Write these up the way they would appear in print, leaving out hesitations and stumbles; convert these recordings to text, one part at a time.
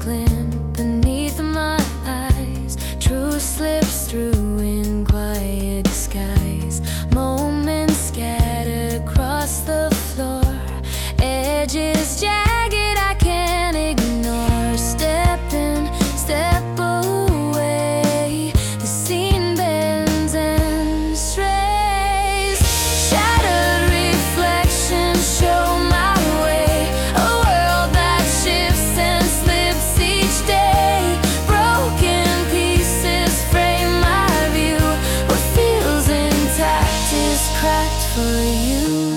glint beneath my eyes. Truth slips through in quiet disguise. Moments scattered across the floor, edges jagged I can't ignore. Step in, step away, the scene bends and strays. Shattered reflections show my way, a world that shifts and slips each day. Broken pieces frame my view, what feels intact is cracked for you.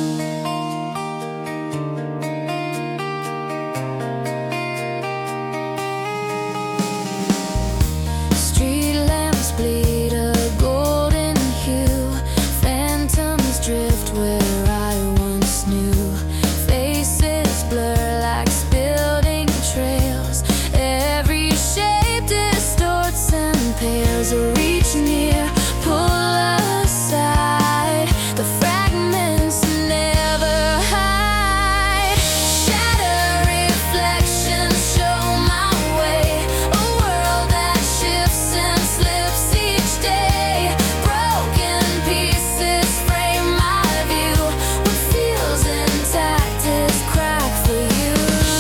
Street lamps bleed a golden hue, phantoms drift where I once knew. Faces blur like spilled ink trails, every shape distorts and pales. Reach near, pull aside, the fragments never hide. Shattered reflections show my way, a world that shifts and slips each day. Broken pieces frame my view, what feels intact is cracked for you.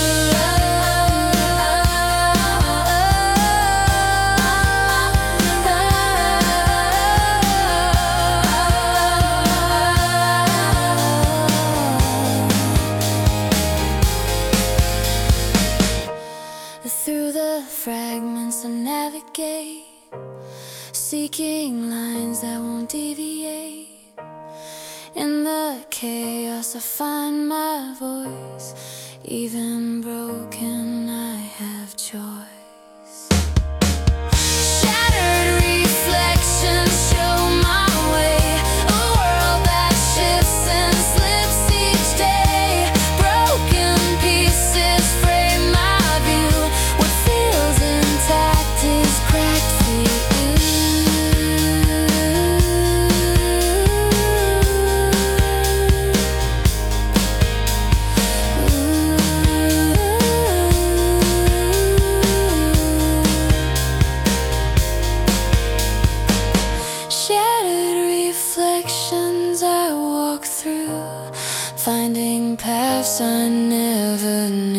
Through the fragments I navigate, seeking lines that won't deviate. In the chaos I find my voice, even broken I have choice. Shattered reflections show my way, a world that shifts and slips each day. Broken pieces frame my view, what feels intact is cracked for you. Shattered reflections I walk through, finding paths I never knew.